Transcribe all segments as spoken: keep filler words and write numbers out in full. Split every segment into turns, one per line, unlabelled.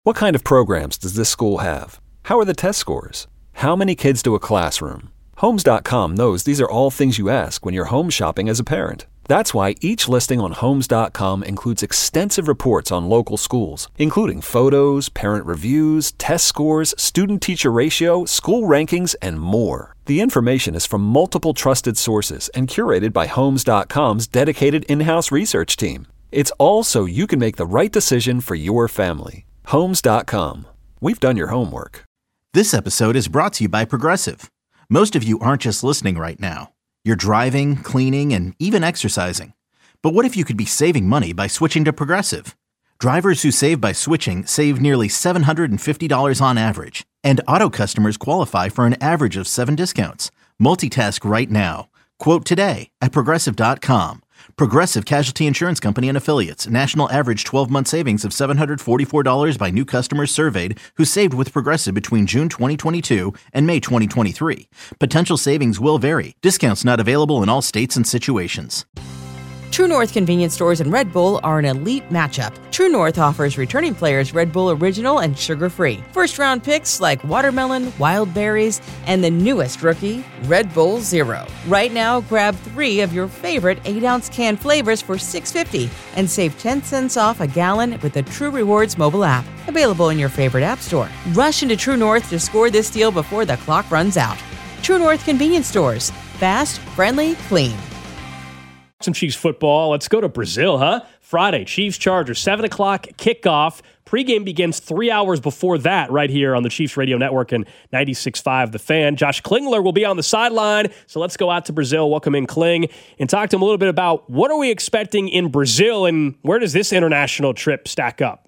What kind of programs does this school have? How are the test scores? How many kids do a classroom? Homes dot com knows these are all things you ask when you're home shopping as a parent. That's why each listing on Homes dot com includes extensive reports on local schools, including photos, parent reviews, test scores, student-teacher ratio, school rankings, and more. The information is from multiple trusted sources and curated by Homes dot com's dedicated in-house research team. It's all so you can make the right decision for your family. Homes dot com. We've done your homework.
This episode is brought to you by Progressive. Most of you aren't just listening right now. You're driving, cleaning, and even exercising. But what if you could be saving money by switching to Progressive? Drivers who save by switching save nearly seven hundred fifty dollars on average. And auto customers qualify for an average of seven discounts. Multitask right now. Quote today at Progressive dot com. Progressive Casualty Insurance Company and Affiliates. National average twelve-month savings of seven hundred forty-four dollars by new customers surveyed who saved with Progressive between June twenty twenty-two and May twenty twenty-three. Potential savings will vary. Discounts not available in all states and situations.
True North convenience stores and Red Bull are an elite matchup. True North offers returning players Red Bull Original and sugar-free. First-round picks like watermelon, wild berries, and the newest rookie, Red Bull Zero. Right now, grab three of your favorite eight-ounce can flavors for six dollars and fifty cents and save ten cents off a gallon with the True Rewards mobile app. Available in your favorite app store. Rush into True North to score this deal before the clock runs out. True North convenience stores. Fast, friendly, clean.
Some Chiefs football. Let's go to Brazil, huh? Friday, Chiefs Chargers, seven o'clock kickoff. Pregame begins three hours before that right here on the Chiefs Radio Network and ninety-six point five The Fan. Josh Klingler will be on the sideline, so let's go out to Brazil, welcome in Kling, and talk to him a little bit about what are we expecting in Brazil and where does this international trip stack up?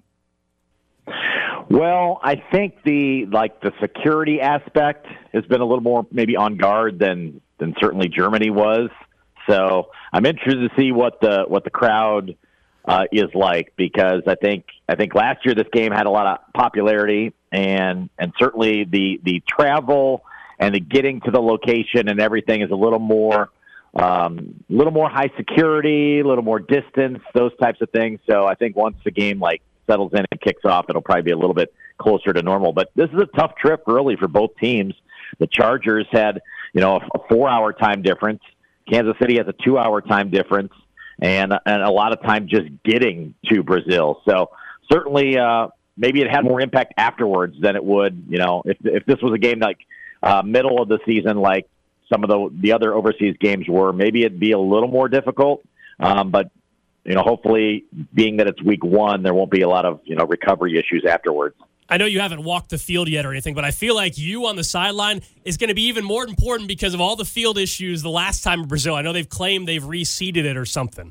Well, I think the like the security aspect has been a little more maybe on guard than than certainly Germany was. So I'm interested to see what the what the crowd uh, is like, because I think I think last year this game had a lot of popularity, and and certainly the the travel and the getting to the location and everything is a little more um, a little more high security, a little more distance, those types of things. So I think once the game like settles in and kicks off, it'll probably be a little bit closer to normal. But this is a tough trip, really, for both teams. The Chargers had you know a, a four-hour time difference. Kansas City has a two-hour time difference, and and a lot of time just getting to Brazil. So certainly, uh, maybe it had more impact afterwards than it would, you know, if if this was a game like uh, middle of the season, like some of the the other overseas games were. Maybe it'd be a little more difficult. Um, but you know, hopefully, being that it's week one, there won't be a lot of you know recovery issues afterwards.
I know you haven't walked the field yet or anything, but I feel like you on the sideline is going to be even more important because of all the field issues the last time in Brazil. I know they've claimed they've reseeded it or something.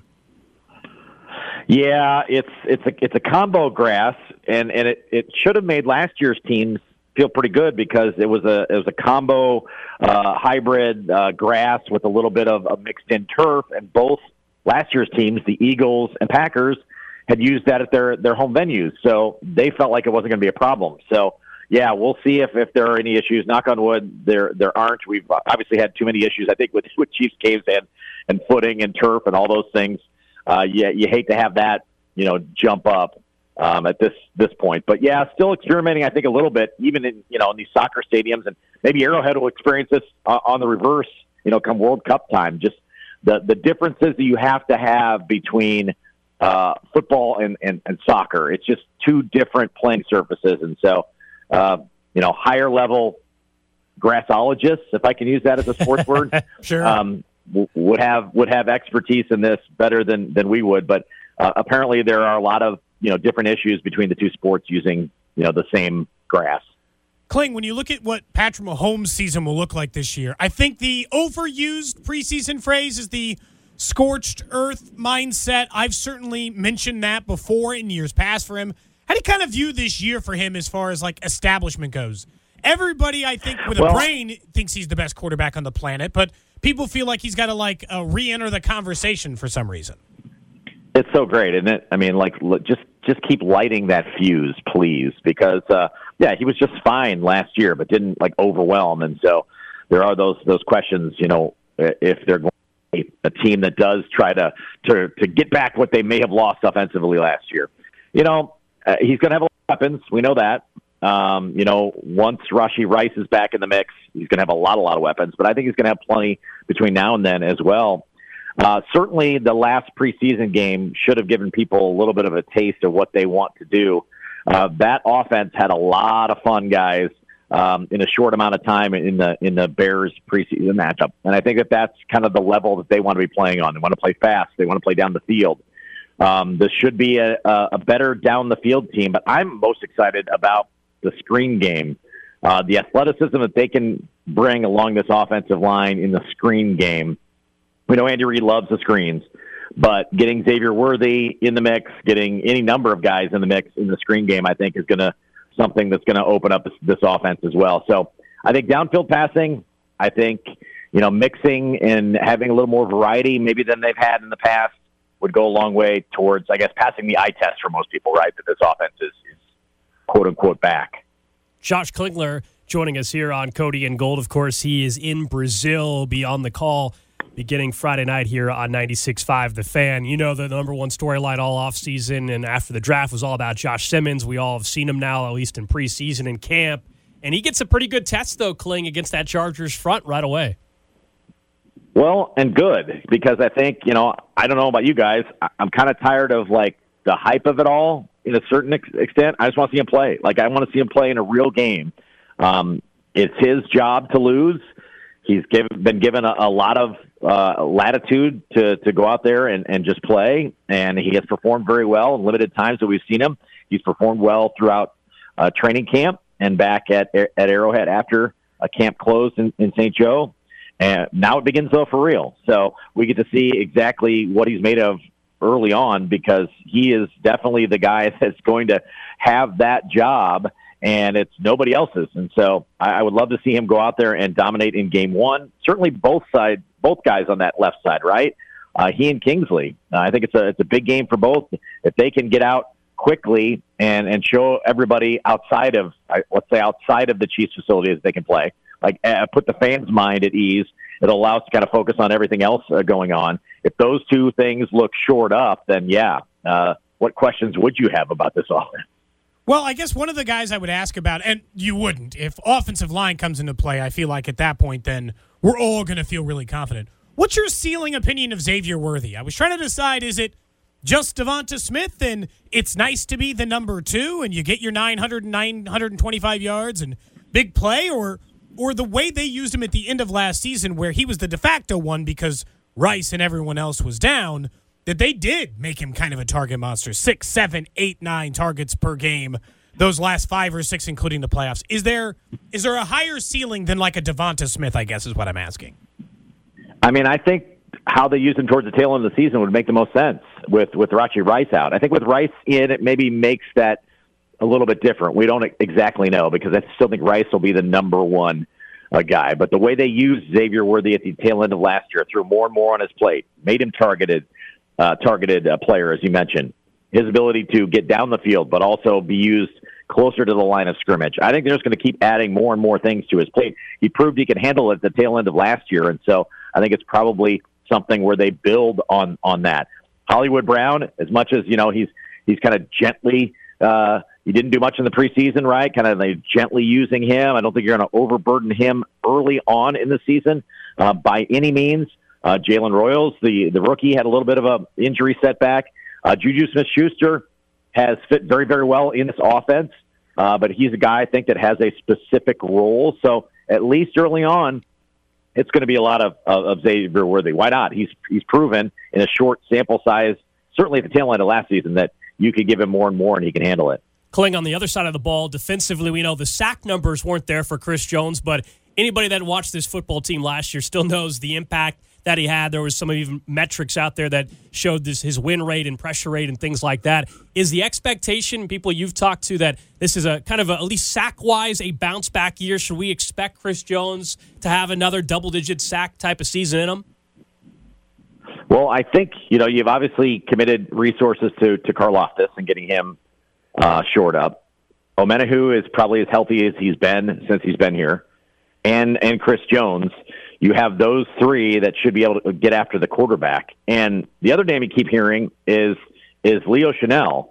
Yeah, it's it's a it's a combo grass, and, and it, it should have made last year's teams feel pretty good because it was a it was a combo uh, hybrid uh, grass with a little bit of a mixed in turf, and both last year's teams, the Eagles and Packers, had used that at their, their home venues. So they felt like it wasn't going to be a problem. So, yeah, we'll see if, if there are any issues. Knock on wood, there there aren't. We've obviously had too many issues, I think, with, with Chiefs games and, and footing and turf and all those things. Uh, yeah, you hate to have that, you know, jump up um, at this this point. But, yeah, still experimenting, I think, a little bit, even in, you know, in these soccer stadiums. And maybe Arrowhead will experience this uh, on the reverse, you know, come World Cup time. Just the, the differences that you have to have between – Uh, football and, and, and soccer. It's just two different playing surfaces. And so, uh, you know, higher level grassologists, if I can use that as a sports word,
sure.
um, w- would have would have expertise in this better than, than we would. But uh, apparently there are a lot of, you know, different issues between the two sports using, you know, the same grass.
Kling, when you look at what Patrick Mahomes' season will look like this year, I think the overused preseason phrase is the scorched earth mindset. I've certainly mentioned that before in years past for him. How do you kind of view this year for him as far as like establishment goes? Everybody, I think, with a
well,
brain thinks he's the best quarterback on the planet, but people feel like he's got to like uh, re-enter the conversation for some reason.
It's so great, isn't it? I mean, like, just just keep lighting that fuse, please, because uh, yeah, he was just fine last year, but didn't like overwhelm, and so there are those those questions. You know, if they're going to be a team that does try to to to get back what they may have lost offensively last year, you know, uh, he's going to have a lot of weapons. We know that. Um, you know, once Rashee Rice is back in the mix, he's going to have a lot, a lot of weapons. But I think he's going to have plenty between now and then as well. Uh, certainly, the last preseason game should have given people a little bit of a taste of what they want to do. Uh, that offense had a lot of fun, guys, um, in a short amount of time in the in the Bears preseason matchup. And I think that that's kind of the level that they want to be playing on. They want to play fast. They want to play down the field. Um, this should be a, a better down the field team. But I'm most excited about the screen game, uh, the athleticism that they can bring along this offensive line in the screen game. We know Andy Reid loves the screens, but getting Xavier Worthy in the mix, getting any number of guys in the mix in the screen game, I think is going to something that's going to open up this, this offense as well. So I think downfield passing, I think, you know, mixing and having a little more variety maybe than they've had in the past would go a long way towards, I guess, passing the eye test for most people, right, that this offense is, is quote-unquote back.
Josh Klingler joining us here on Cody and Gold. Of course, he is in Brazil, be on the call beginning Friday night here on ninety-six point five The Fan. You know, the number one storyline all offseason and after the draft was all about Josh Simmons. We all have seen him now, at least in preseason and camp. And he gets a pretty good test, though, Kling, against that Chargers front right away.
Well, and good, because I think, you know, I don't know about you guys. I'm kind of tired of, like, the hype of it all in a certain ex- extent. I just want to see him play. Like, I want to see him play in a real game. Um, it's his job to lose. He's given, been given a, a lot of uh, latitude to, to go out there and, and just play, and he has performed very well in limited times that we've seen him. He's performed well throughout uh, training camp and back at at Arrowhead after a camp closed in, in Saint Joe. And now it begins, though, for real. So we get to see exactly what he's made of early on, because he is definitely the guy that's going to have that job, and it's nobody else's. And so I, I would love to see him go out there and dominate in game one. Certainly both sides, both guys on that left side, right? Uh, he and Kingsley. Uh, I think it's a it's a big game for both. If they can get out quickly and, and show everybody outside of, let's say outside of the Chiefs facility, that they can play, like uh, put the fans' mind at ease. It'll allow us to kind of focus on everything else uh, going on. If those two things look shored up, then yeah, uh, what questions would you have about this offense?
Well, I guess one of the guys I would ask about, and you wouldn't, if offensive line comes into play, I feel like at that point then we're all going to feel really confident. What's your ceiling opinion of Xavier Worthy? I was trying to decide, is it just Devonta Smith and it's nice to be the number two and you get your nine hundred and nine hundred twenty-five yards and big play, or or the way they used him at the end of last season where he was the de facto one because Rice and everyone else was down, that they did make him kind of a target monster. Six, seven, eight, nine targets per game, those last five or six, including the playoffs. Is there is there a higher ceiling than like a Devonta Smith, I guess is what I'm asking?
I mean, I think how they use him towards the tail end of the season would make the most sense with, with Rashee Rice out. I think with Rice in, it maybe makes that a little bit different. We don't exactly know, because I still think Rice will be the number one uh, guy. But the way they used Xavier Worthy at the tail end of last year, threw more and more on his plate, made him targeted, uh, targeted uh, player, as you mentioned. His ability to get down the field, but also be used closer to the line of scrimmage. I think they're just going to keep adding more and more things to his plate. He proved he could handle it at the tail end of last year, and so I think it's probably something where they build on on that. Hollywood Brown, as much as, you know, he's he's kind of gently uh, he didn't do much in the preseason, right? Kind of like gently using him. I don't think you're going to overburden him early on in the season uh, by any means. Uh, Jalen Royals, the the rookie, had a little bit of a injury setback. Uh, Juju Smith-Schuster has fit very, very well in this offense, uh, but he's a guy, I think, that has a specific role. So at least early on, it's going to be a lot of, of, of Xavier Worthy. Why not? He's he's proven in a short sample size, certainly at the tail end of last season, that you could give him more and more and he can handle it.
Kling, on the other side of the ball, defensively, we know the sack numbers weren't there for Chris Jones, but anybody that watched this football team last year still knows the impact that he had. There was some even metrics out there that showed this his win rate and pressure rate and things like that. Is the expectation, people you've talked to, that this is a kind of a, at least sack-wise, a bounce-back year? Should we expect Chris Jones to have another double-digit sack type of season in him?
Well, I think, you know, you've obviously committed resources to, to Karlaftis and getting him uh, shored up. Omenihu is probably as healthy as he's been since he's been here. And and Chris Jones, you have those three that should be able to get after the quarterback. And the other name you keep hearing is is Leo Chanel.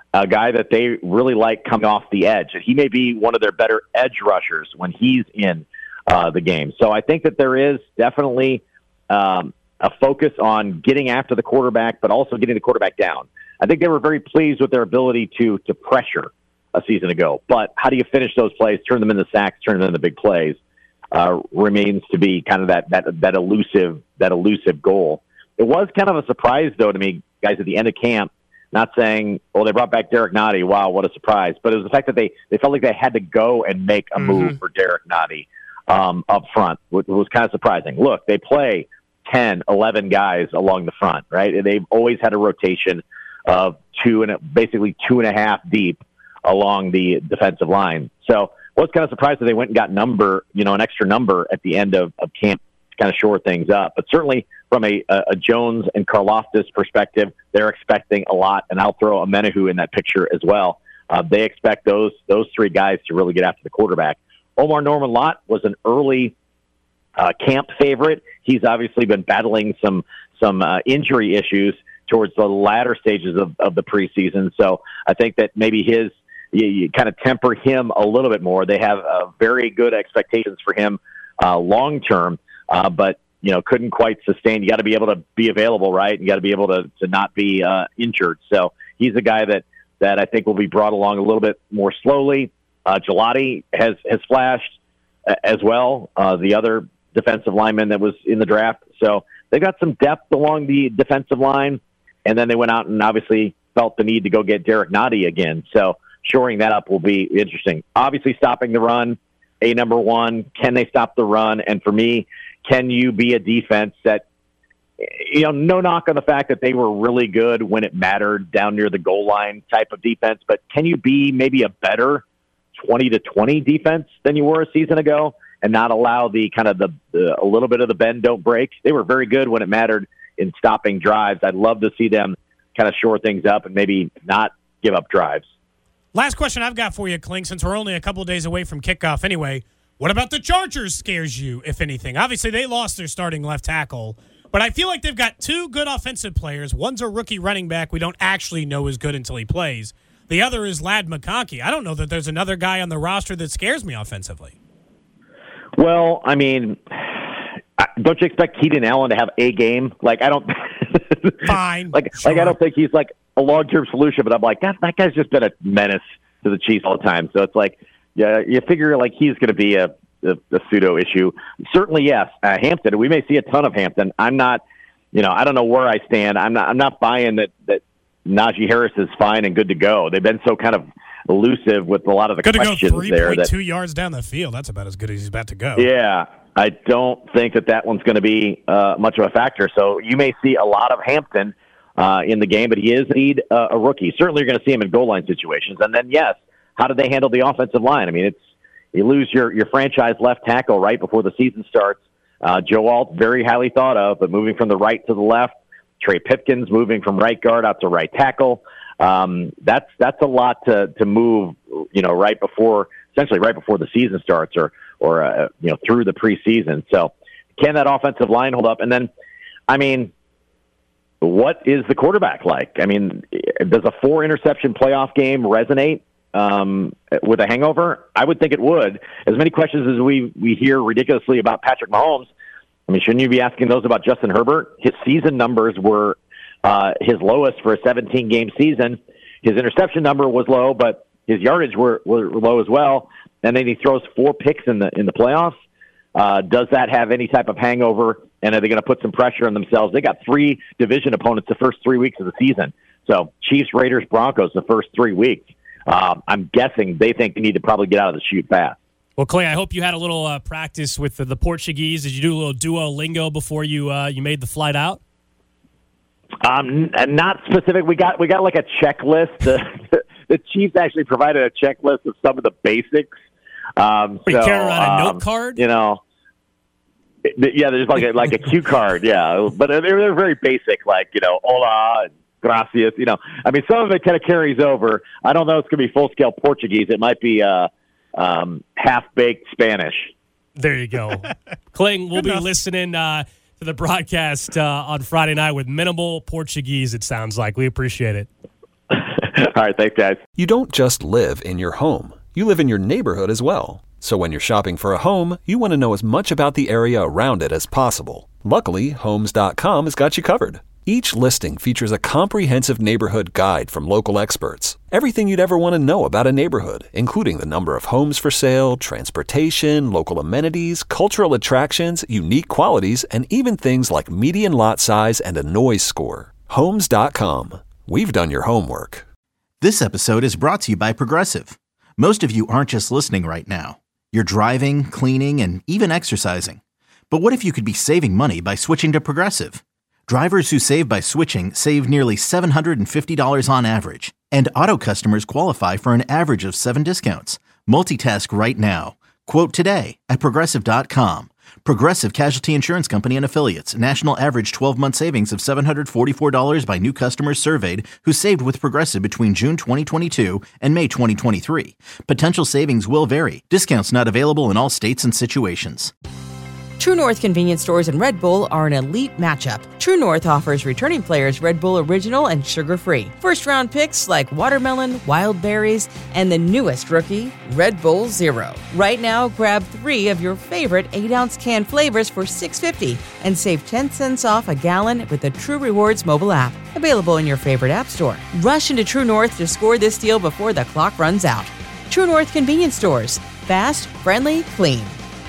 a guy that they really like coming off the edge. And he may be one of their better edge rushers when he's in uh, the game. So I think that there is definitely um, a focus on getting after the quarterback, but also getting the quarterback down. I think they were very pleased with their ability to to pressure a season ago. But how do you finish those plays, turn them into sacks, turn them into big plays, uh, remains to be kind of that, that that elusive that elusive goal. It was kind of a surprise, though, to me, guys, at the end of camp, not saying, well, they brought back Derek Nottie. Wow, what a surprise. But it was the fact that they, they felt like they had to go and make a move mm-hmm. for Derek Nottie um, up front, which was kind of surprising. Look, they play ten, eleven guys along the front, right? And they've always had a rotation of two and basically two and a half deep along the defensive line. So I was kind of surprised that they went and got number, you know, an extra number at the end of, of camp to kind of shore things up. But certainly from a, a Jones and Karlaftis perspective, they're expecting a lot, and I'll throw a Menahu in that picture as well. Uh, they expect those those three guys to really get after the quarterback. Omar Norman Lott was an early uh, camp favorite. He's obviously been battling some some uh, injury issues towards the latter stages of, of the preseason. So I think that maybe his you, you kind of temper him a little bit more. They have uh, very good expectations for him uh, long term, uh, but you know couldn't quite sustain. You got to be able to be available, right? You got to be able to to not be uh, injured. So he's a guy that that I think will be brought along a little bit more slowly. Uh, Gelati has has flashed as well. Uh, the other defensive lineman that was in the draft. So they got some depth along the defensive line. And then they went out and obviously felt the need to go get Derek Nottie again. So shoring that up will be interesting. Obviously stopping the run, a number one. Can they stop the run? And for me, can you be a defense that, you know, no knock on the fact that they were really good when it mattered down near the goal line type of defense, but can you be maybe a better twenty to twenty defense than you were a season ago and not allow the kind of the, the a little bit of the bend don't break? They were very good when it mattered in stopping drives. I'd love to see them kind of shore things up and maybe not give up drives.
Last question I've got for you, Kling, since we're only a couple of days away from kickoff anyway. What about the Chargers scares you, if anything? Obviously, they lost their starting left tackle, but I feel like they've got two good offensive players. One's a rookie running back we don't actually know is good until he plays. The other is Ladd McConkey. I don't know that there's another guy on the roster that scares me offensively.
Well, I mean, don't you expect Keenan Allen to have a game? Like, I don't –
Fine.
like,
sure.
like, I don't think he's, like, a long-term solution, but I'm like, that, that guy's just been a menace to the Chiefs all the time. So it's like, yeah, you figure, like, he's going to be a, a, a pseudo issue. Certainly, yes, uh, Hampton. We may see a ton of Hampton. I'm not – you know, I don't know where I stand. I'm not I'm not buying that, that Najee Harris is fine and good to go. They've been so kind of elusive with a lot of the
good
questions
to go three
there.
point two
that,
yards down the field. That's about as good as he's about to go.
Yeah. I don't think that that one's going to be uh, much of a factor. So you may see a lot of Hampton uh, in the game, but he is indeed uh, a rookie. Certainly you're going to see him in goal line situations. And then, yes, how do they handle the offensive line? I mean, it's you lose your, your franchise left tackle right before the season starts. Uh, Joe Alt, very highly thought of, but moving from the right to the left. Trey Pipkins moving from right guard out to right tackle. Um, that's that's a lot to, to move, you know, right before, essentially right before the season starts or, or uh, you know, through the preseason. So can that offensive line hold up? And then, I mean, what is the quarterback like? I mean, does a four-interception playoff game resonate um, with a hangover? I would think it would. As many questions as we, we hear ridiculously about Patrick Mahomes, I mean, shouldn't you be asking those about Justin Herbert? His season numbers were uh, his lowest for a seventeen-game season. His interception number was low, but his yardage were, were low as well. And then he throws four picks in the in the playoffs. Uh, does that have any type of hangover? And are they going to put some pressure on themselves? They got three division opponents the first three weeks of the season. So Chiefs, Raiders, Broncos the first three weeks. Uh, I'm guessing they think they need to probably get out of the chute fast.
Well, Clay, I hope you had a little uh, practice with the, the Portuguese. Did you do a little Duolingo before you uh, you made the flight out?
Um, not specific. We got we got like a checklist. The, the Chiefs actually provided a checklist of some of the basics. Um,
you
so,
carry around a
um,
note card?
You know, yeah, there's like a like a cue card. Yeah, but they're, they're very basic, like you know, hola and gracias. You know, I mean, some of it kind of carries over. I don't know if it's going to be full scale Portuguese. It might be uh, um, half baked Spanish.
There you go, Kling. We'll
Good
be
enough.
listening uh, to the broadcast uh, on Friday night with minimal Portuguese. It sounds like we appreciate it.
All right, thanks, guys.
You don't just live in your home. You live in your neighborhood as well. So when you're shopping for a home, you want to know as much about the area around it as possible. Luckily, Homes dot com has got you covered. Each listing features a comprehensive neighborhood guide from local experts. Everything you'd ever want to know about a neighborhood, including the number of homes for sale, transportation, local amenities, cultural attractions, unique qualities, and even things like median lot size and a noise score. Homes dot com. We've done your homework.
This episode is brought to you by Progressive. Most of you aren't just listening right now. You're driving, cleaning, and even exercising. But what if you could be saving money by switching to Progressive? Drivers who save by switching save nearly seven hundred fifty dollars on average. And auto customers qualify for an average of seven discounts. Multitask right now. Quote today at Progressive dot com. Progressive Casualty Insurance Company and Affiliates. National average twelve-month savings of seven hundred forty-four dollars by new customers surveyed who saved with Progressive between June twenty twenty-two and May twenty twenty-three. Potential savings will vary. Discounts not available in all states and situations.
True North convenience stores and Red Bull are an elite matchup. True North offers returning players Red Bull Original and sugar-free. First-round picks like watermelon, wild berries, and the newest rookie, Red Bull Zero. Right now, grab three of your favorite eight-ounce can flavors for six dollars and fifty cents and save ten cents off a gallon with the True Rewards mobile app. Available in your favorite app store. Rush into True North to score this deal before the clock runs out. True North convenience stores. Fast, friendly, clean.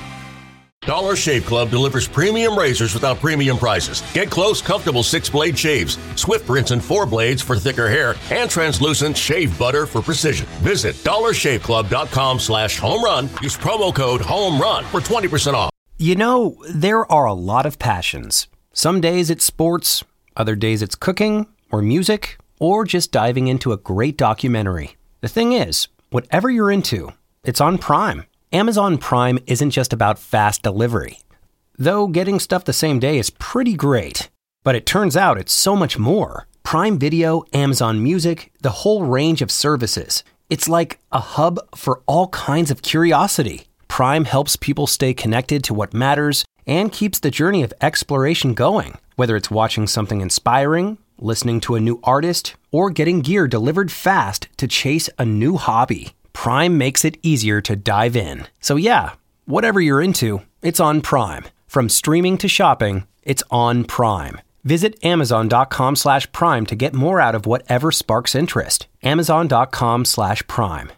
Dollar Shave Club delivers premium razors without premium prices. Get close, comfortable six-blade shaves, swift rinse and four blades for thicker hair, and translucent shave butter for precision. Visit dollar shave club dot com slash home run. Use promo code HOMERUN for twenty percent off.
You know, there are a lot of passions. Some days it's sports, other days it's cooking or music, or just diving into a great documentary. The thing is, whatever you're into, it's on Prime. Amazon Prime isn't just about fast delivery. Though getting stuff the same day is pretty great. But it turns out it's so much more. Prime Video, Amazon Music, the whole range of services. It's like a hub for all kinds of curiosity. Prime helps people stay connected to what matters and keeps the journey of exploration going. Whether it's watching something inspiring, listening to a new artist, or getting gear delivered fast to chase a new hobby. Prime makes it easier to dive in. So yeah, whatever you're into, it's on Prime. From streaming to shopping, it's on Prime. Visit amazon.com slash prime to get more out of whatever sparks interest. Amazon.com slash prime.